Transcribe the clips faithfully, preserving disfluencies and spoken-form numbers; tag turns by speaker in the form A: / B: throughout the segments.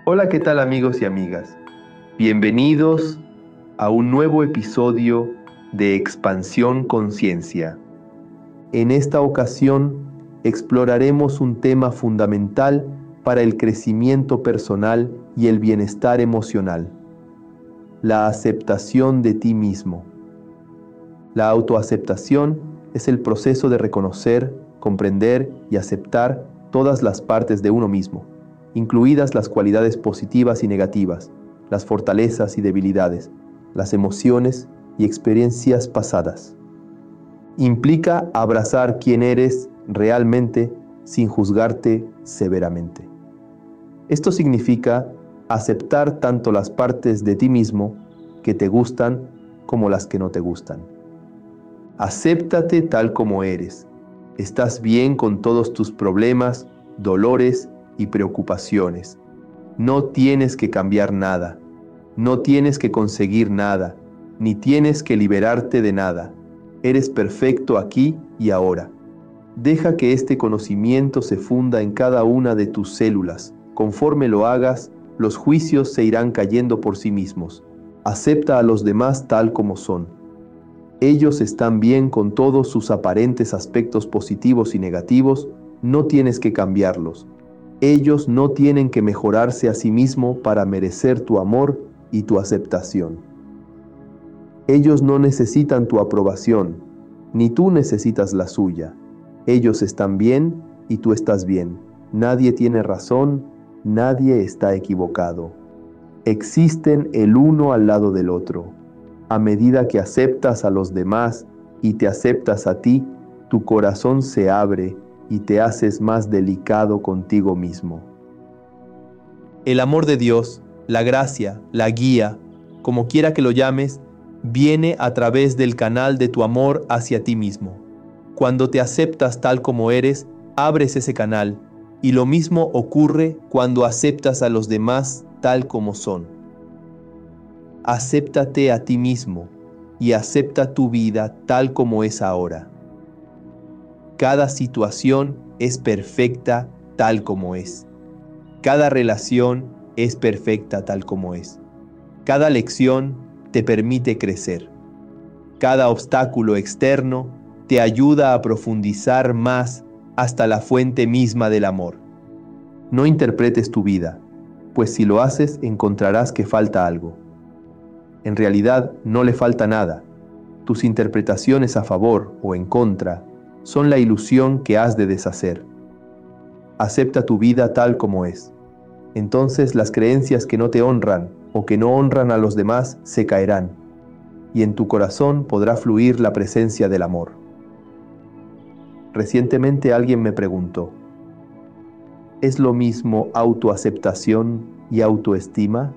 A: Hola, ¿qué tal amigos y amigas? Bienvenidos a un nuevo episodio de Expansión Conciencia. En esta ocasión exploraremos un tema fundamental para el crecimiento personal y el bienestar emocional: la aceptación de ti mismo. La autoaceptación es el proceso de reconocer, comprender y aceptar todas las partes de uno mismo, incluidas las cualidades positivas y negativas, las fortalezas y debilidades, las emociones y experiencias pasadas. Implica abrazar quién eres realmente sin juzgarte severamente. Esto significa aceptar tanto las partes de ti mismo que te gustan como las que no te gustan. Acéptate tal como eres. Estás bien con todos tus problemas, dolores y preocupaciones. No tienes que cambiar nada. No tienes que conseguir nada, ni tienes que liberarte de nada. Eres perfecto aquí y ahora. Deja que este conocimiento se funda en cada una de tus células. Conforme lo hagas, los juicios se irán cayendo por sí mismos. Acepta a los demás tal como son. Ellos están bien con todos sus aparentes aspectos positivos y negativos. No tienes que cambiarlos. Ellos no tienen que mejorarse a sí mismos para merecer tu amor y tu aceptación. Ellos no necesitan tu aprobación, ni tú necesitas la suya. Ellos están bien y tú estás bien. Nadie tiene razón, nadie está equivocado. Existen el uno al lado del otro. A medida que aceptas a los demás y te aceptas a ti, tu corazón se abre y te haces más delicado contigo mismo. El amor de Dios, la gracia, la guía, como quiera que lo llames, viene a través del canal de tu amor hacia ti mismo. Cuando te aceptas tal como eres, abres ese canal, y lo mismo ocurre cuando aceptas a los demás tal como son. Acéptate a ti mismo y acepta tu vida tal como es ahora. Cada situación es perfecta tal como es. Cada relación es perfecta tal como es. Cada lección te permite crecer. Cada obstáculo externo te ayuda a profundizar más hasta la fuente misma del amor. No interpretes tu vida, pues si lo haces encontrarás que falta algo. En realidad no le falta nada. Tus interpretaciones a favor o en contra son la ilusión que has de deshacer. Acepta tu vida tal como es. Entonces las creencias que no te honran o que no honran a los demás se caerán, y en tu corazón podrá fluir la presencia del amor. Recientemente alguien me preguntó: ¿es lo mismo autoaceptación y autoestima?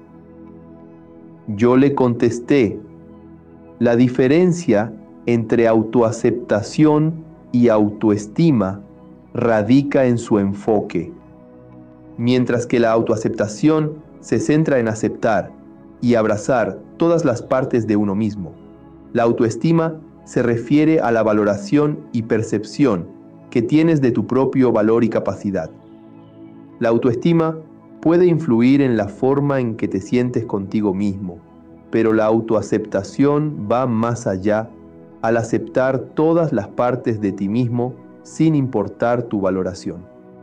A: Yo le contesté: la diferencia entre autoaceptación y autoestima radica en su enfoque. Mientras que la autoaceptación se centra en aceptar y abrazar todas las partes de uno mismo, la autoestima se refiere a la valoración y percepción que tienes de tu propio valor y capacidad. La autoestima puede influir en la forma en que te sientes contigo mismo, pero la autoaceptación va más allá al aceptar todas las partes de ti mismo sin importar tu valoración.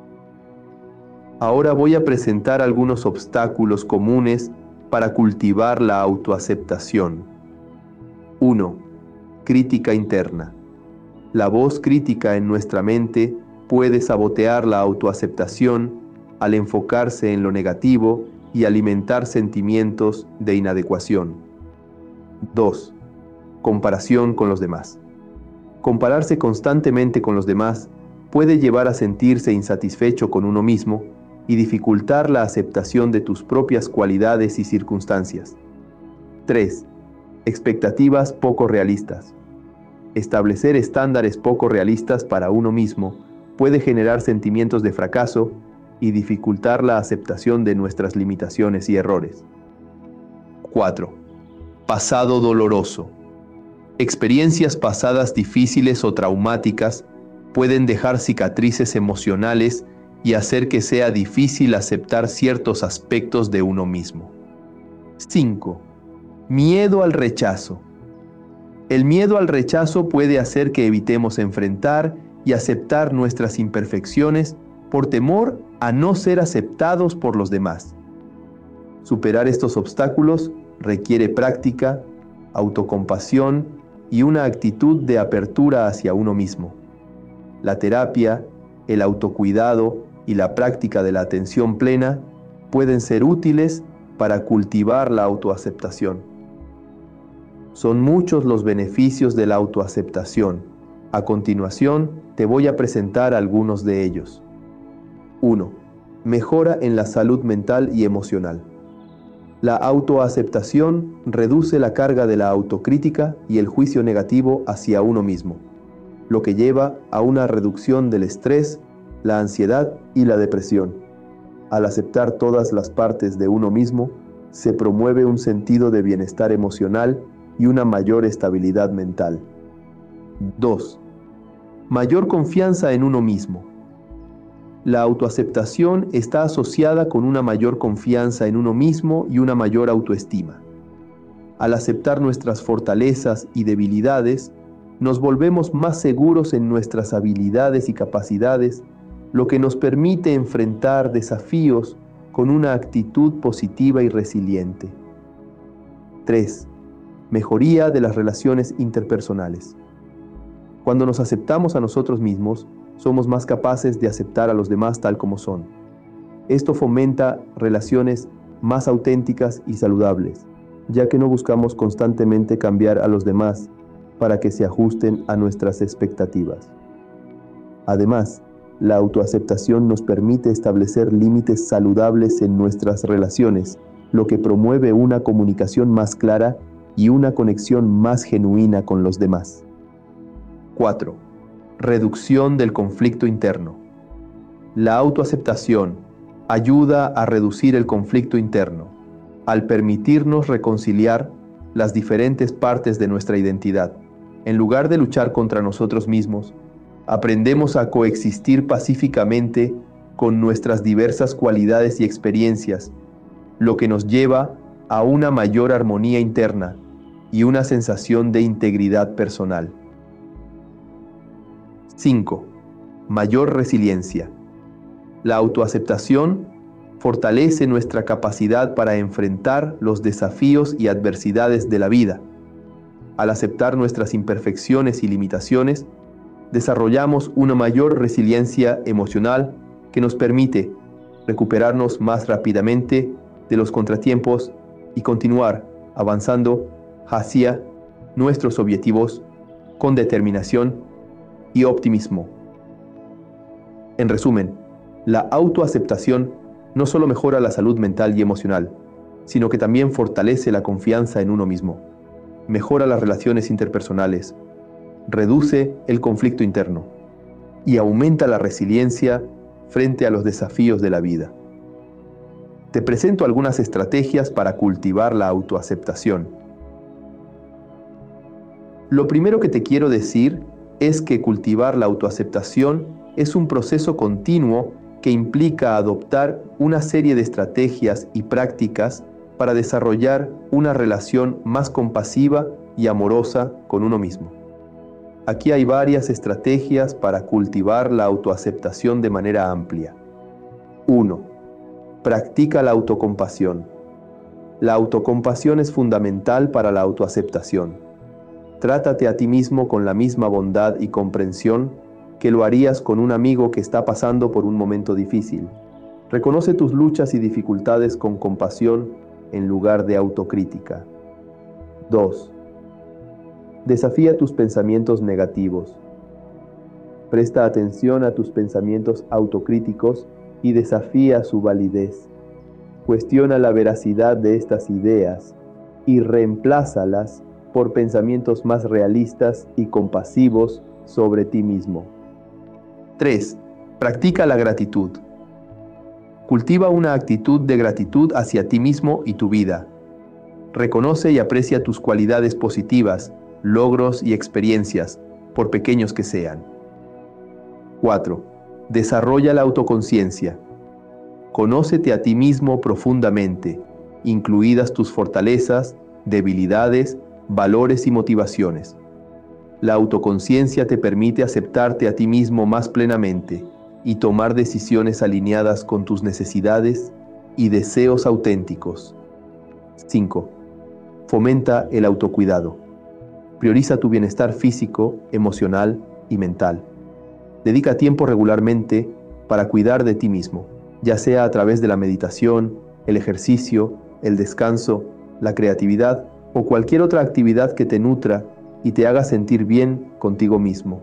A: Ahora voy a presentar algunos obstáculos comunes para cultivar la autoaceptación. uno. Crítica interna. La voz crítica en nuestra mente puede sabotear la autoaceptación al enfocarse en lo negativo y alimentar sentimientos de inadecuación. dos. Comparación con los demás. Compararse constantemente con los demás puede llevar a sentirse insatisfecho con uno mismo y dificultar la aceptación de tus propias cualidades y circunstancias. tres. Expectativas poco realistas. Establecer estándares poco realistas para uno mismo puede generar sentimientos de fracaso y dificultar la aceptación de nuestras limitaciones y errores. cuatro. Pasado doloroso. Experiencias pasadas difíciles o traumáticas pueden dejar cicatrices emocionales y hacer que sea difícil aceptar ciertos aspectos de uno mismo. cinco. Miedo al rechazo. El miedo al rechazo puede hacer que evitemos enfrentar y aceptar nuestras imperfecciones por temor a no ser aceptados por los demás. Superar estos obstáculos requiere práctica, autocompasión y una actitud de apertura hacia uno mismo. La terapia, el autocuidado y la práctica de la atención plena pueden ser útiles para cultivar la autoaceptación. Son muchos los beneficios de la autoaceptación. A continuación, te voy a presentar algunos de ellos. uno. Mejora en la salud mental y emocional. La autoaceptación reduce la carga de la autocrítica y el juicio negativo hacia uno mismo, lo que lleva a una reducción del estrés, la ansiedad y la depresión. Al aceptar todas las partes de uno mismo, se promueve un sentido de bienestar emocional y una mayor estabilidad mental. dos. Mayor confianza en uno mismo. La autoaceptación está asociada con una mayor confianza en uno mismo y una mayor autoestima. Al aceptar nuestras fortalezas y debilidades, nos volvemos más seguros en nuestras habilidades y capacidades, lo que nos permite enfrentar desafíos con una actitud positiva y resiliente. tres. Mejoría de las relaciones interpersonales. Cuando nos aceptamos a nosotros mismos, somos más capaces de aceptar a los demás tal como son. Esto fomenta relaciones más auténticas y saludables, ya que no buscamos constantemente cambiar a los demás para que se ajusten a nuestras expectativas. Además, la autoaceptación nos permite establecer límites saludables en nuestras relaciones, lo que promueve una comunicación más clara y una conexión más genuina con los demás. cuatro. Reducción del conflicto interno. La autoaceptación ayuda a reducir el conflicto interno, al permitirnos reconciliar las diferentes partes de nuestra identidad. En lugar de luchar contra nosotros mismos, aprendemos a coexistir pacíficamente con nuestras diversas cualidades y experiencias, lo que nos lleva a una mayor armonía interna y una sensación de integridad personal. cinco. Mayor resiliencia. La autoaceptación fortalece nuestra capacidad para enfrentar los desafíos y adversidades de la vida. Al aceptar nuestras imperfecciones y limitaciones, desarrollamos una mayor resiliencia emocional que nos permite recuperarnos más rápidamente de los contratiempos y continuar avanzando hacia nuestros objetivos con determinación y optimismo. En resumen, la autoaceptación no solo mejora la salud mental y emocional, sino que también fortalece la confianza en uno mismo, mejora las relaciones interpersonales, reduce el conflicto interno y aumenta la resiliencia frente a los desafíos de la vida. Te presento algunas estrategias para cultivar la autoaceptación. Lo primero que te quiero decir es que cultivar la autoaceptación es un proceso continuo que implica adoptar una serie de estrategias y prácticas para desarrollar una relación más compasiva y amorosa con uno mismo. Aquí hay varias estrategias para cultivar la autoaceptación de manera amplia. uno. Practica la autocompasión. La autocompasión es fundamental para la autoaceptación. Trátate a ti mismo con la misma bondad y comprensión que lo harías con un amigo que está pasando por un momento difícil. Reconoce tus luchas y dificultades con compasión en lugar de autocrítica. dos. Desafía tus pensamientos negativos. Presta atención a tus pensamientos autocríticos y desafía su validez. Cuestiona la veracidad de estas ideas y reemplázalas por pensamientos más realistas y compasivos sobre ti mismo. tres. Practica la gratitud. Cultiva una actitud de gratitud hacia ti mismo y tu vida. Reconoce y aprecia tus cualidades positivas, logros y experiencias, por pequeños que sean. cuatro. Desarrolla la autoconciencia. Conócete a ti mismo profundamente, incluidas tus fortalezas, debilidades, valores y motivaciones. La autoconciencia te permite aceptarte a ti mismo más plenamente y tomar decisiones alineadas con tus necesidades y deseos auténticos. cinco. Fomenta el autocuidado. Prioriza tu bienestar físico, emocional y mental. Dedica tiempo regularmente para cuidar de ti mismo, ya sea a través de la meditación, el ejercicio, el descanso, la creatividad o cualquier otra actividad que te nutra y te haga sentir bien contigo mismo.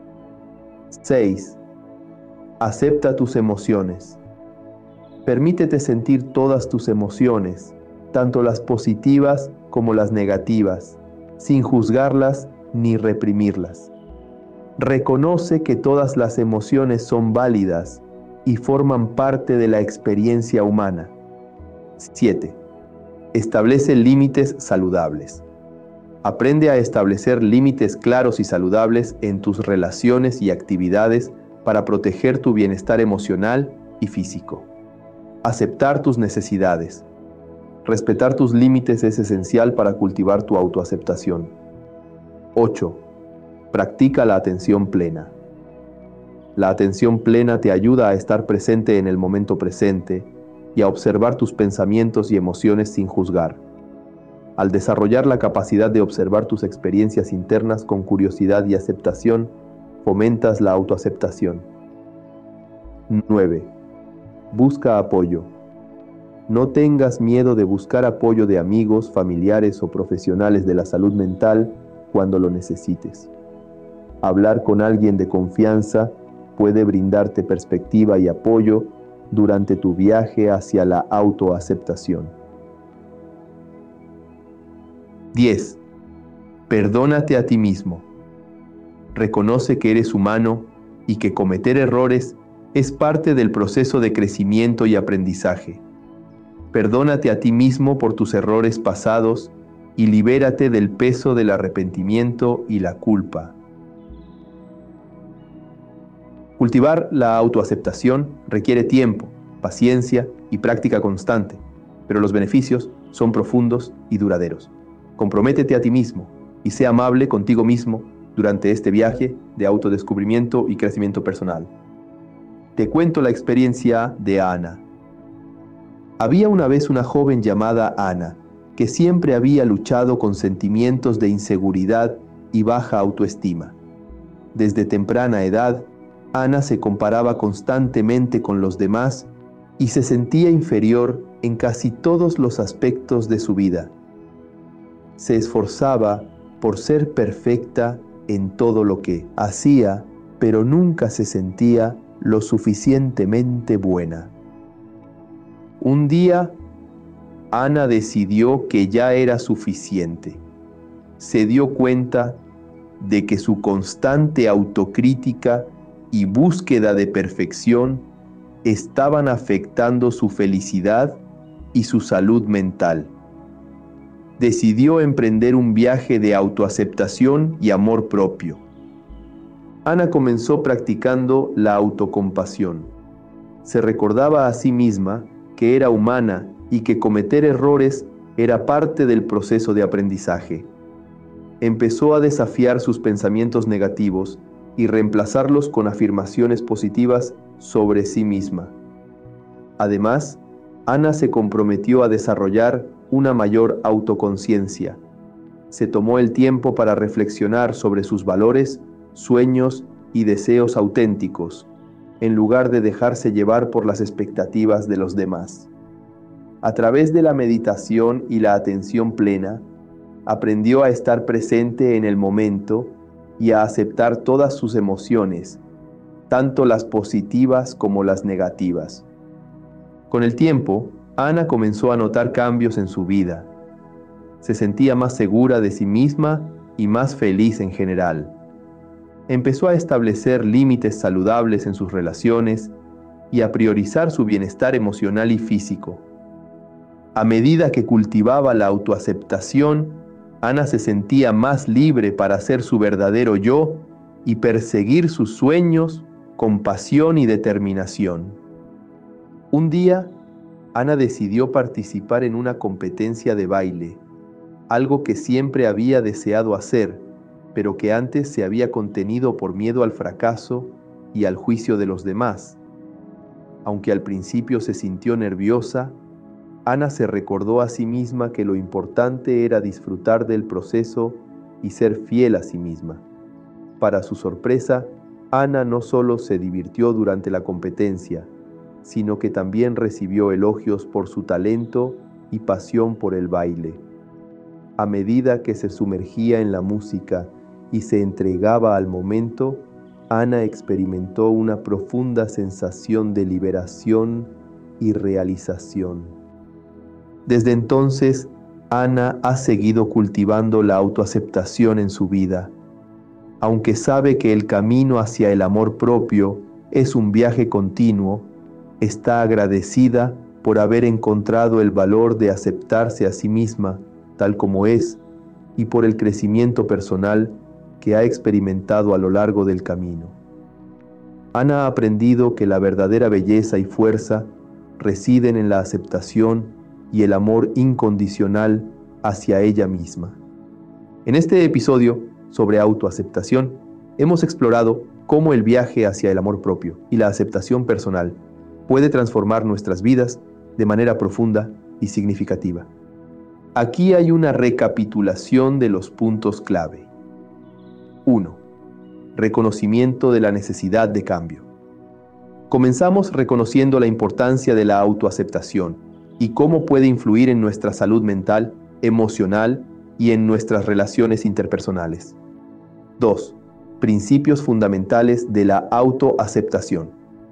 A: seis. Acepta tus emociones. Permítete sentir todas tus emociones, tanto las positivas como las negativas, sin juzgarlas ni reprimirlas. Reconoce que todas las emociones son válidas y forman parte de la experiencia humana. siete. Establece límites saludables. Aprende a establecer límites claros y saludables en tus relaciones y actividades para proteger tu bienestar emocional y físico. Aceptar tus necesidades. Respetar tus límites es esencial para cultivar tu autoaceptación. ocho. Practica la atención plena. La atención plena te ayuda a estar presente en el momento presente y a observar tus pensamientos y emociones sin juzgar. Al desarrollar la capacidad de observar tus experiencias internas con curiosidad y aceptación, fomentas la autoaceptación. nueve. Busca apoyo. No tengas miedo de buscar apoyo de amigos, familiares o profesionales de la salud mental cuando lo necesites. Hablar con alguien de confianza puede brindarte perspectiva y apoyo durante tu viaje hacia la autoaceptación. diez. Perdónate a ti mismo. Reconoce que eres humano y que cometer errores es parte del proceso de crecimiento y aprendizaje. Perdónate a ti mismo por tus errores pasados y libérate del peso del arrepentimiento y la culpa. Cultivar la autoaceptación requiere tiempo, paciencia y práctica constante, pero los beneficios son profundos y duraderos. Comprométete a ti mismo y sé amable contigo mismo durante este viaje de autodescubrimiento y crecimiento personal. Te cuento la experiencia de Ana. Había una vez una joven llamada Ana, que siempre había luchado con sentimientos de inseguridad y baja autoestima. Desde temprana edad, Ana se comparaba constantemente con los demás y se sentía inferior en casi todos los aspectos de su vida. Se esforzaba por ser perfecta en todo lo que hacía, pero nunca se sentía lo suficientemente buena. Un día, Ana decidió que ya era suficiente. Se dio cuenta de que su constante autocrítica y búsqueda de perfección estaban afectando su felicidad y su salud mental. Decidió emprender un viaje de autoaceptación y amor propio. Ana comenzó practicando la autocompasión. Se recordaba a sí misma que era humana y que cometer errores era parte del proceso de aprendizaje. Empezó a desafiar sus pensamientos negativos y reemplazarlos con afirmaciones positivas sobre sí misma. Además, Ana se comprometió a desarrollar una mayor autoconciencia. Se tomó el tiempo para reflexionar sobre sus valores, sueños y deseos auténticos, en lugar de dejarse llevar por las expectativas de los demás. A través de la meditación y la atención plena, aprendió a estar presente en el momento y a aceptar todas sus emociones, tanto las positivas como las negativas. Con el tiempo, Ana comenzó a notar cambios en su vida. Se sentía más segura de sí misma y más feliz en general. Empezó a establecer límites saludables en sus relaciones y a priorizar su bienestar emocional y físico. A medida que cultivaba la autoaceptación, Ana se sentía más libre para ser su verdadero yo y perseguir sus sueños compasión y determinación. Un día, Ana decidió participar en una competencia de baile, algo que siempre había deseado hacer, pero que antes se había contenido por miedo al fracaso y al juicio de los demás. Aunque al principio se sintió nerviosa, Ana se recordó a sí misma que lo importante era disfrutar del proceso y ser fiel a sí misma. Para su sorpresa, Ana no solo se divirtió durante la competencia, sino que también recibió elogios por su talento y pasión por el baile. A medida que se sumergía en la música y se entregaba al momento, Ana experimentó una profunda sensación de liberación y realización. Desde entonces, Ana ha seguido cultivando la autoaceptación en su vida. Aunque sabe que el camino hacia el amor propio es un viaje continuo, está agradecida por haber encontrado el valor de aceptarse a sí misma tal como es y por el crecimiento personal que ha experimentado a lo largo del camino. Ana ha aprendido que la verdadera belleza y fuerza residen en la aceptación y el amor incondicional hacia ella misma. En este episodio sobre autoaceptación, hemos explorado cómo el viaje hacia el amor propio y la aceptación personal puede transformar nuestras vidas de manera profunda y significativa. Aquí hay una recapitulación de los puntos clave. uno. Reconocimiento de la necesidad de cambio. Comenzamos reconociendo la importancia de la autoaceptación y cómo puede influir en nuestra salud mental, emocional y en nuestras relaciones interpersonales. dos. Principios fundamentales de la autoaceptación.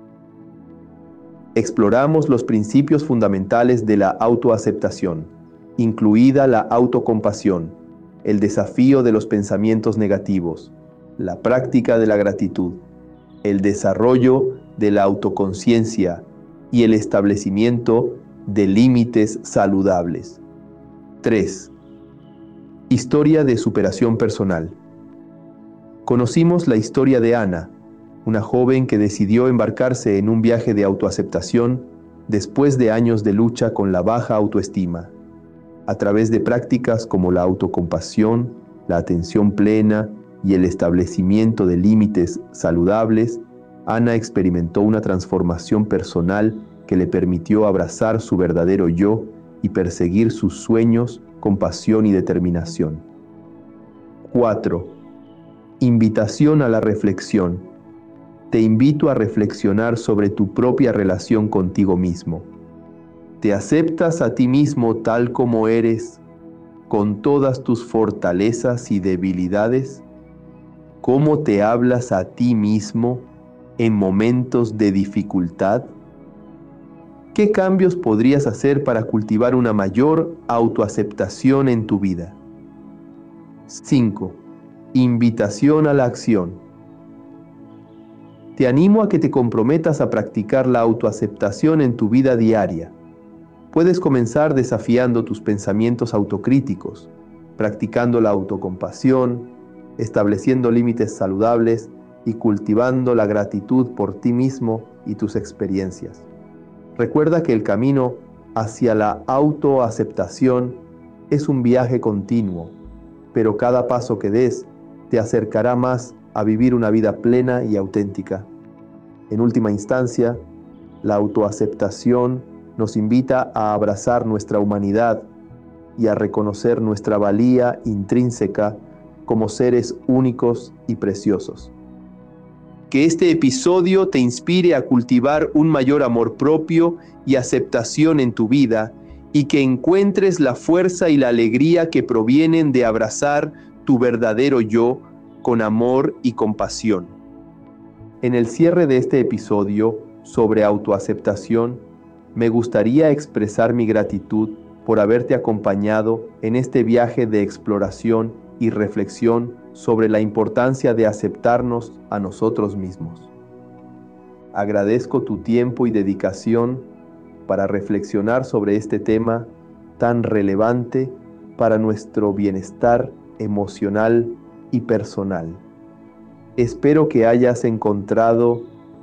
A: Exploramos los principios fundamentales de la autoaceptación, incluida la autocompasión, el desafío de los pensamientos negativos, la práctica de la gratitud, el desarrollo de la autoconciencia y el establecimiento de límites saludables. tres. Historia de superación personal. Conocimos la historia de Ana, una joven que decidió embarcarse en un viaje de autoaceptación después de años de lucha con la baja autoestima. A través de prácticas como la autocompasión, la atención plena y el establecimiento de límites saludables, Ana experimentó una transformación personal que le permitió abrazar su verdadero yo y perseguir sus sueños con pasión y determinación. cuatro. Invitación a la reflexión. Te invito a reflexionar sobre tu propia relación contigo mismo. ¿Te aceptas a ti mismo tal como eres, con todas tus fortalezas y debilidades? ¿Cómo te hablas a ti mismo en momentos de dificultad? ¿Qué cambios podrías hacer para cultivar una mayor autoaceptación en tu vida? cinco. Invitación a la acción. Te animo a que te comprometas a practicar la autoaceptación en tu vida diaria. Puedes comenzar desafiando tus pensamientos autocríticos, practicando la autocompasión, estableciendo límites saludables y cultivando la gratitud por ti mismo y tus experiencias. Recuerda que el camino hacia la autoaceptación es un viaje continuo, pero cada paso que des te acercará más a vivir una vida plena y auténtica. En última instancia, la autoaceptación nos invita a abrazar nuestra humanidad y a reconocer nuestra valía intrínseca como seres únicos y preciosos. Que este episodio te inspire a cultivar un mayor amor propio y aceptación en tu vida y que encuentres la fuerza y la alegría que provienen de abrazar tu verdadero yo con amor y compasión. En el cierre de este episodio sobre autoaceptación, me gustaría expresar mi gratitud por haberte acompañado en este viaje de exploración y reflexión sobre la importancia de aceptarnos a nosotros mismos. Agradezco tu tiempo y dedicación para reflexionar sobre este tema tan relevante para nuestro bienestar emocional y personal. Espero que hayas encontrado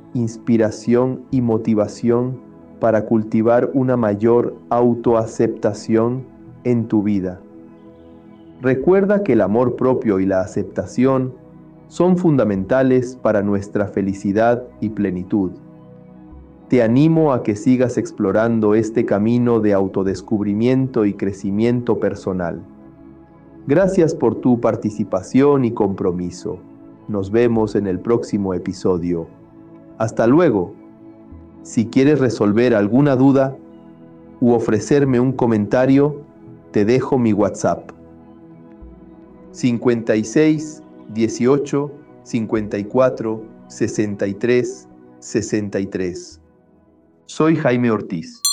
A: inspiración y motivación para cultivar una mayor autoaceptación en tu vida. Recuerda que el amor propio y la aceptación son fundamentales para nuestra felicidad y plenitud. Te animo a que sigas explorando este camino de autodescubrimiento y crecimiento personal. Gracias por tu participación y compromiso. Nos vemos en el próximo episodio. Hasta luego. Si quieres resolver alguna duda u ofrecerme un comentario, te dejo mi WhatsApp. cincuenta y seis, dieciocho, cincuenta y cuatro, sesenta y tres, sesenta y tres. Soy Jaime Ortiz.